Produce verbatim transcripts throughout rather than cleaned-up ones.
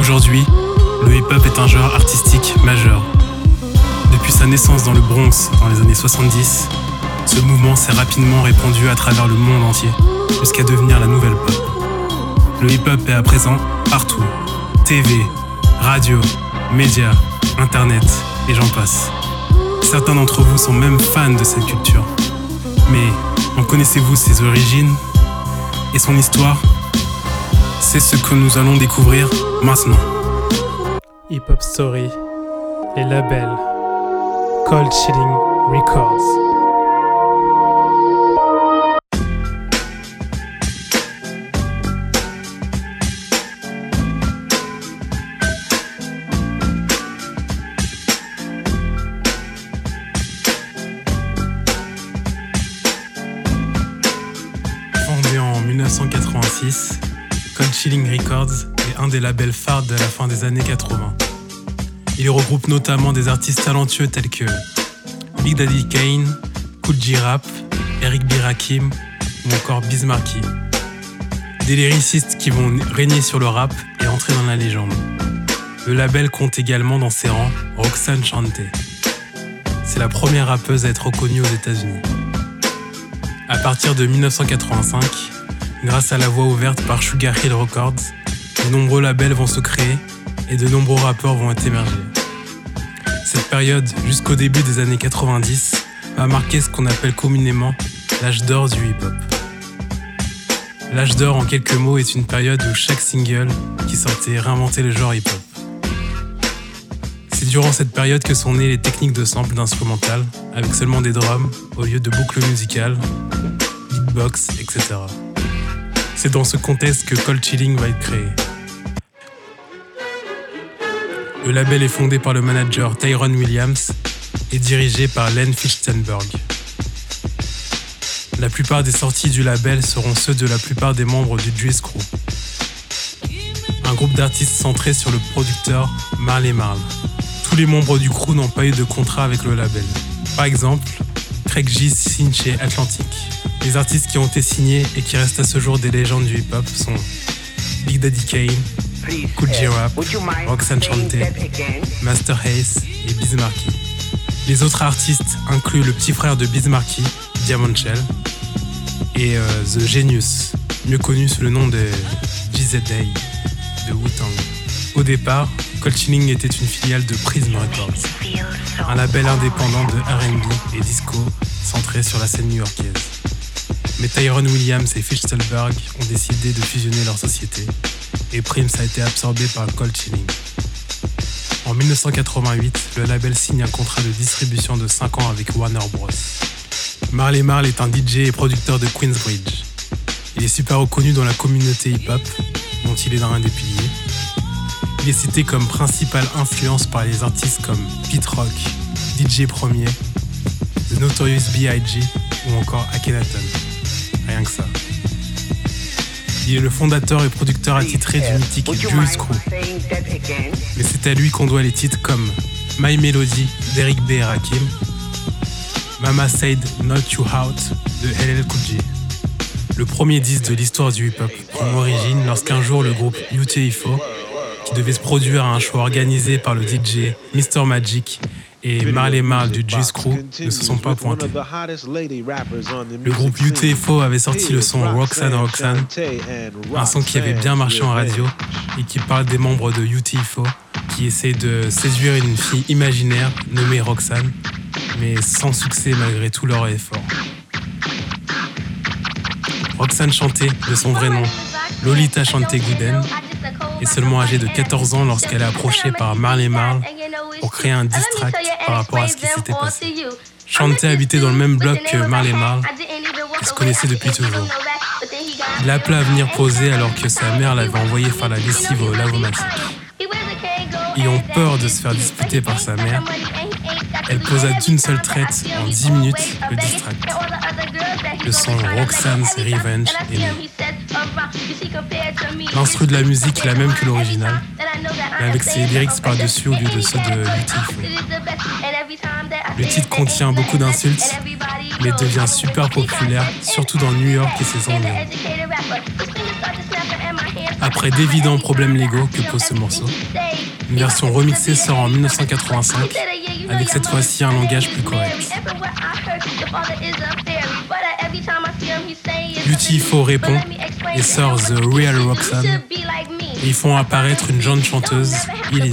Aujourd'hui, le hip-hop est un genre artistique majeur. Depuis sa naissance dans le Bronx dans les années soixante-dix, ce mouvement s'est rapidement répandu à travers le monde entier, jusqu'à devenir la nouvelle pop. Le hip-hop est à présent partout. T V, radio, médias, internet, et j'en passe. Certains d'entre vous sont même fans de cette culture. Mais en connaissez-vous ses origines et son histoire? C'est ce que nous allons découvrir maintenant. Hip Hop Story, les labels, Cold Chilling Records. Fondé en dix-neuf cent quatre-vingt-six, Cold Chilling Records est un des labels phares de la fin des années quatre-vingts. Il regroupe notamment des artistes talentueux tels que Big Daddy Kane, Kool G Rap, Eric B. Rakim ou encore Biz Markie. Des lyricistes qui vont régner sur le rap et entrer dans la légende. Le label compte également dans ses rangs Roxanne Shante. C'est la première rappeuse à être reconnue aux États-Unis. À partir de dix-neuf cent quatre-vingt-cinq, grâce à la voie ouverte par Sugar Hill Records, de nombreux labels vont se créer et de nombreux rappeurs vont émerger. Cette période, jusqu'au début des années quatre-vingt-dix, va marquer ce qu'on appelle communément l'âge d'or du hip-hop. L'âge d'or, en quelques mots, est une période où chaque single qui sortait réinventait le genre hip-hop. C'est durant cette période que sont nées les techniques de sample d'instrumental, avec seulement des drums au lieu de boucles musicales, beatbox, et cetera. C'est dans ce contexte que Cold Chilling va être créé. Le label est fondé par le manager Tyrone Williams et dirigé par Len Fichtenberg. La plupart des sorties du label seront ceux de la plupart des membres du Juice Crew, un groupe d'artistes centré sur le producteur Marley Marl. Tous les membres du crew n'ont pas eu de contrat avec le label. Par exemple, Craig G signe chez Atlantic. Les artistes qui ont été signés et qui restent à ce jour des légendes du hip-hop sont Big Daddy Kane, Kool G Rap, Roxanne Shante, Master Ace et Biz Markie. Les autres artistes incluent le petit frère de Biz Markie, Diamond Shell, et euh, The Genius, mieux connu sous le nom de G Z A de Wu-Tang. Au départ, Cold Chilling était une filiale de Prism Records, un label indépendant de R and B et disco centré sur la scène new-yorkaise. Mais Tyrone Williams et Fichtenberg ont décidé de fusionner leurs sociétés et Prims a été absorbé par Cold Chilling. En dix-neuf cent quatre-vingt-huit, le label signe un contrat de distribution de cinq ans avec Warner Bros. Marley Marl est un D J et producteur de Queensbridge. Il est super reconnu dans la communauté hip-hop, dont il est l'un des piliers. Il est cité comme principale influence par les artistes comme Pete Rock, D J Premier, The Notorious B I G ou encore Akhenaton. Rien que ça. Il est le fondateur et producteur attitré du mythique Juice Crew. Mais c'est à lui qu'on doit les titres comme My Melody d'Eric B. et Rakim, Mama Said Knock You Out de L L Cool J. Le premier disque de l'histoire du hip-hop prend origine lorsqu'un jour le groupe U T F O, qui devait se produire à un show organisé par le D J mister Magic et Marley Marl du Juice Crew, ne se sont pas pointés. Le groupe U T F O avait sorti le son Roxanne Roxanne, un son qui avait bien marché en radio et qui parle des membres de U T F O qui essaient de séduire une fille imaginaire nommée Roxanne, mais sans succès malgré tous leurs efforts. Roxanne Shante, de son vrai nom, Lolita Shante Gooden, est seulement âgée de quatorze ans lorsqu'elle est approchée par Marley Marl pour créer un diss track par rapport à ce qui s'était passé. Shante habitait dans le même bloc que Marley Marl et se connaissait depuis toujours. Il l'a appelé à venir poser alors que sa mère l'avait envoyé faire la lessive au lavomatique. Ayant peur de se faire disputer par sa mère, elle posa d'une seule traite en dix minutes le diss track. Le son Roxanne's Revenge est né. L'instru de la musique est la même que l'original, mais avec ses lyrics par-dessus au lieu de ceux de U T F O. Le titre contient beaucoup d'insultes, mais devient super populaire, surtout dans New York et ses environs. Après d'évidents problèmes légaux que pose ce morceau, une version remixée sort en dix-neuf cent quatre-vingt-cinq avec cette fois-ci un langage plus correct. U T F O répond et sort The Real Roxanne et ils font apparaître une jeune chanteuse, Elise.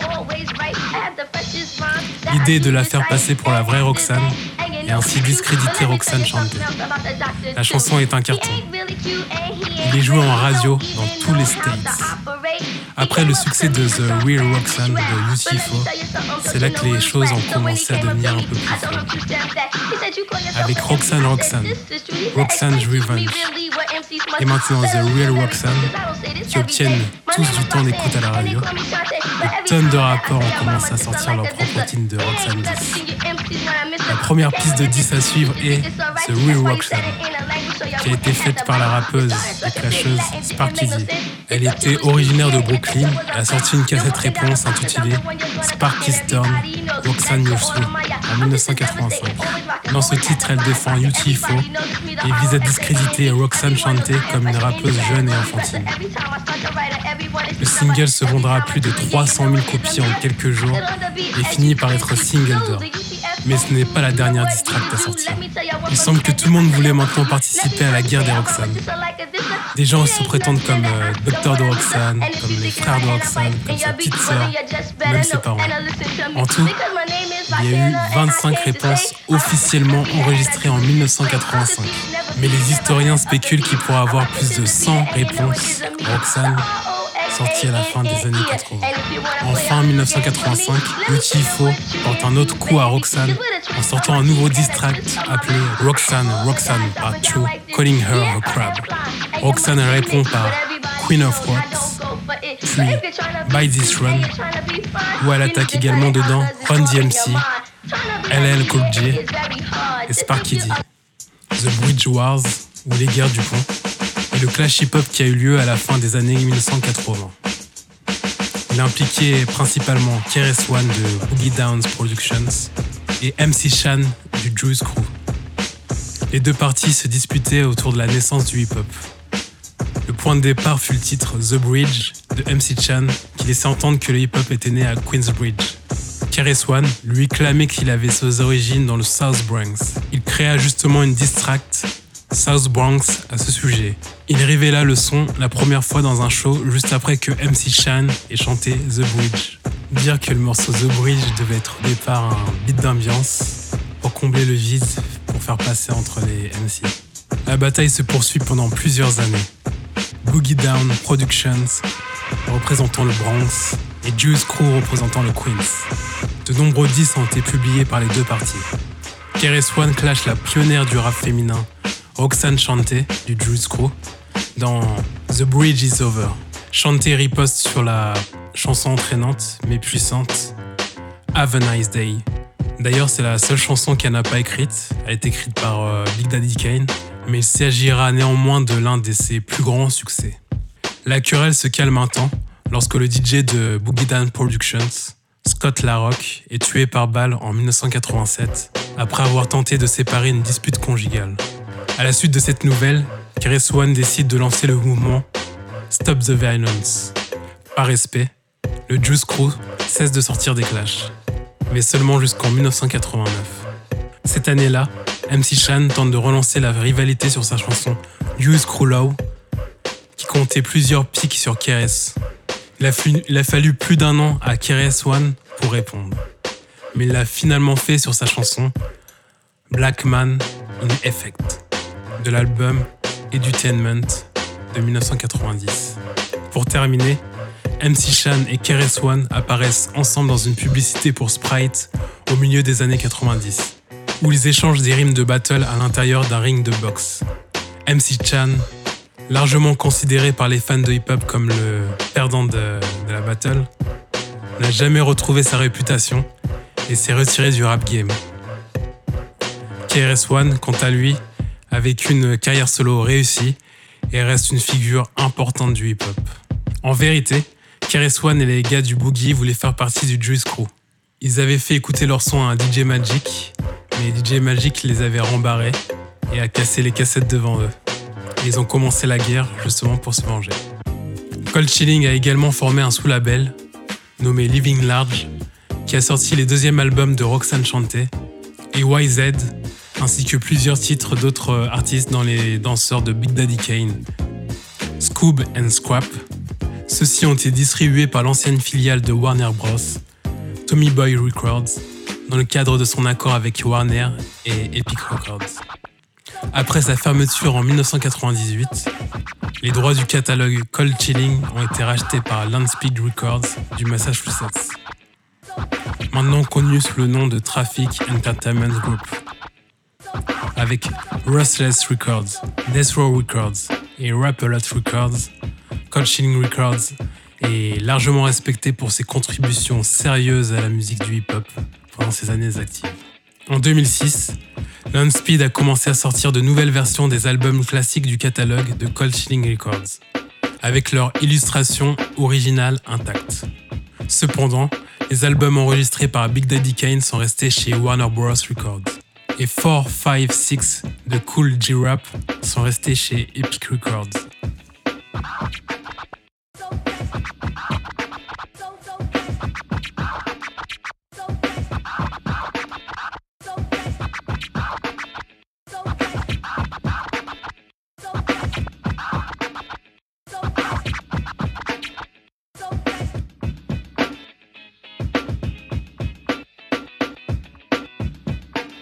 L'idée est de la faire passer pour la vraie Roxanne et ainsi discréditer Roxanne Shante. La chanson est un carton. Il est joué en radio dans tous les States. Après le succès de The Real Roxanne de U T F O, c'est là que les choses ont commencé à devenir un peu plus folles. Avec Roxanne Roxanne, Roxanne's Revenge, et maintenant The Real Roxanne, qui obtiennent tous du temps d'écoute à la radio, des tonnes de rappeurs ont commencé à sortir leur propre team de Roxanne dix. La première piste de dix à suivre est The Real Roxanne, qui a été faite par la rappeuse et clasheuse Sparky D. Elle était originaire de Brooklyn et a sorti une cassette réponse intitulée Sparky's Turn, Roxanne You're Through en dix-neuf cent quatre-vingt-cinq. Dans ce titre, elle défend U T F O et vise à discréditer Roxanne Shante comme une rappeuse jeune et enfantine. Le single se vendra à plus de trois cent mille copies en quelques jours et finit par être single d'or. Mais ce n'est pas la dernière diss track à sortir. Il semble que tout le monde voulait maintenant participer à la guerre des Roxanne. Des gens se prétendent comme euh, Docteur de Roxanne, comme les frères de Roxanne, comme sa petite sœur, même ses parents. En tout, il y a eu vingt-cinq réponses officiellement enregistrées en dix-neuf cent quatre-vingt-cinq. Mais les historiens spéculent qu'il pourra avoir plus de cent réponses Roxanne sorties à la fin des années quatre-vingts. Enfin, en dix-neuf cent quatre-vingt-cinq, U T F O porte un autre coup à Roxanne en sortant un nouveau diss track appelé Roxanne, Roxanne Part deux, Calling Her a Crab. Roxanne répond par Queen of Rocks, puis By This Run, où elle attaque également dedans Run D M C, L L Cool J et Sparky D. The Bridge Wars, ou les guerres du pont, et le clash hip-hop qui a eu lieu à la fin des années dix-neuf cent quatre-vingts. Il impliquait principalement K R S One de Boogie Downs Productions et M C Shan du Juice Crew. Les deux parties se disputaient autour de la naissance du hip-hop. Le point de départ fut le titre The Bridge de M C Shan qui laissait entendre que le hip-hop était né à Queensbridge. K R S One lui clamait qu'il avait ses origines dans le South Bronx. Il créa justement une diss track South Bronx à ce sujet. Il révéla le son la première fois dans un show juste après que M C Shan ait chanté The Bridge. Dire que le morceau The Bridge devait être au départ un beat d'ambiance pour combler le vide, pour faire passer entre les M C. La bataille se poursuit pendant plusieurs années. Boogie Down Productions représentant le Bronx et Juice Crew représentant le Queens. De nombreux disques ont été publiés par les deux parties. K R S One clash la pionnière du rap féminin Roxanne Shante du Juice Crew dans The Bridge is Over. Shante riposte sur la chanson entraînante mais puissante Have a Nice Day. D'ailleurs, c'est la seule chanson qu'elle n'a pas écrite. Elle est écrite par euh, Big Daddy Kane, mais il s'agira néanmoins de l'un de ses plus grands succès. La querelle se calme un temps lorsque le D J de Boogie Down Productions, Scott LaRock, est tué par balle en dix-neuf cent quatre-vingt-sept après avoir tenté de séparer une dispute conjugale. À la suite de cette nouvelle, K R S One décide de lancer le mouvement Stop the Violence. Par respect, le Juice Crew cesse de sortir des clashs, mais seulement jusqu'en dix-neuf cent quatre-vingt-neuf. Cette année-là, M C Shan tente de relancer la rivalité sur sa chanson Juice Crew Low, qui comptait plusieurs pics sur K R S. Il a, fallu, il a fallu plus d'un an à K R S One pour répondre, mais il l'a finalement fait sur sa chanson Black Man in Effect de l'album Edutainment de dix-neuf cent quatre-vingt-dix. Pour terminer, M C Shan et K R S One apparaissent ensemble dans une publicité pour Sprite au milieu des années quatre-vingt-dix, où ils échangent des rimes de battle à l'intérieur d'un ring de boxe. M C Shan, largement considéré par les fans de hip-hop comme le perdant de, de la battle, n'a jamais retrouvé sa réputation et s'est retiré du rap game. K R S One, quant à lui, a vécu une carrière solo réussie et reste une figure importante du hip-hop. En vérité, K R S One et les gars du Boogie voulaient faire partie du Juice Crew. Ils avaient fait écouter leur son à un D J Magic, mais D J Magic les avait rembarrés et a cassé les cassettes devant eux. Et ils ont commencé la guerre justement pour se venger. Cold Chilling a également formé un sous-label nommé Living Large qui a sorti les deuxièmes albums de Roxanne Shante et Y Z ainsi que plusieurs titres d'autres artistes dans les danseurs de Big Daddy Kane, Scoob and Squap. Ceux-ci ont été distribués par l'ancienne filiale de Warner Bros, Tommy Boy Records, dans le cadre de son accord avec Warner et Epic Records. Après sa fermeture en dix-neuf cent quatre-vingt-dix-huit, les droits du catalogue Cold Chilling ont été rachetés par Landspeed Records du Massachusetts, maintenant connu sous le nom de Traffic Entertainment Group. Avec Ruthless Records, Death Row Records et Rap-A-Lot Records, Cold Chilling Records est largement respecté pour ses contributions sérieuses à la musique du hip-hop pendant ses années actives. En deux mille six, Landspeed a commencé à sortir de nouvelles versions des albums classiques du catalogue de Cold Chilling Records, avec leurs illustrations originales intactes. Cependant, les albums enregistrés par Big Daddy Kane sont restés chez Warner Bros. Records, et four, five, six de Kool G Rap sont restés chez Epic Records.